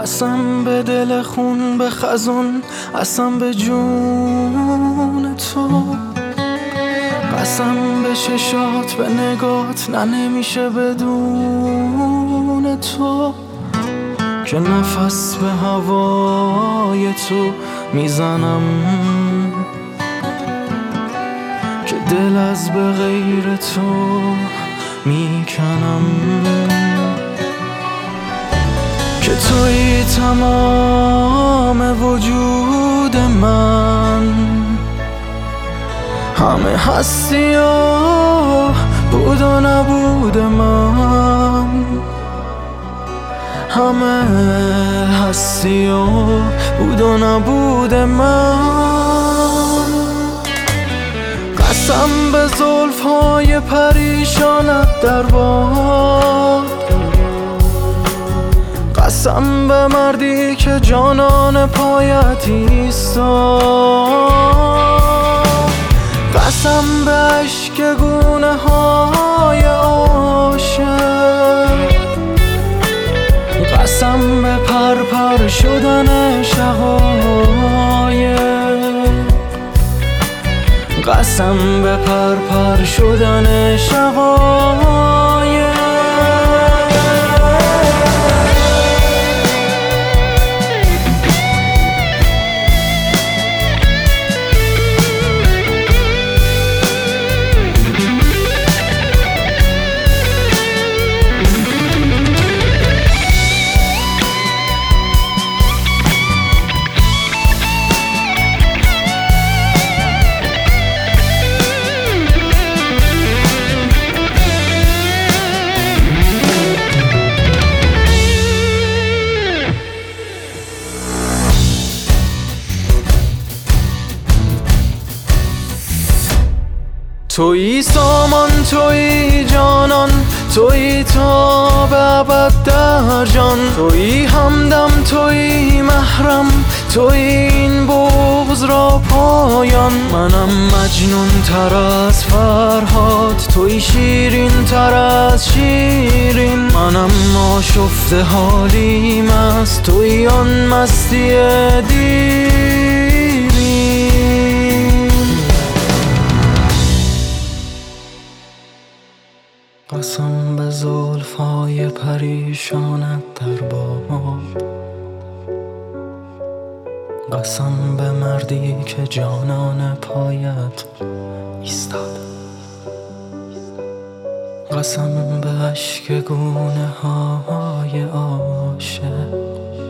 قسم به دل خون، به خزون، قسم به جون تو، قسم به چشات، به نگات، نه نمیشه بدون تو، که نفس به هوای تو میزنم، که دل از به غیر تو میکنم، که توی تمام وجود من، همه هستی و بود و نبود من، همه هستی و بود و نبود من. قسم به زلف‌های پریشانت در باد، قسم به مردی که جانان پایت ایستاد، قسم به اشک گونه های عاشق، قسم به پرپر شدن شقایق، قسم به پرپر شدن شقایق. تویی سامان، تویی جانان، تویی تا به ابد در جان، تویی همدم، تویی محرم، تویی این بغض را پایان. منم مجنون تر از فرهاد، تویی شیرین تر از شیرین، منم آشفته حالی مست، تویی آن مستی دیرین. قسم به زلف‌های پریشانت در باد، قسم به مردی که جانان پایت ایستاد، قسم به اشک گونه های عاشق،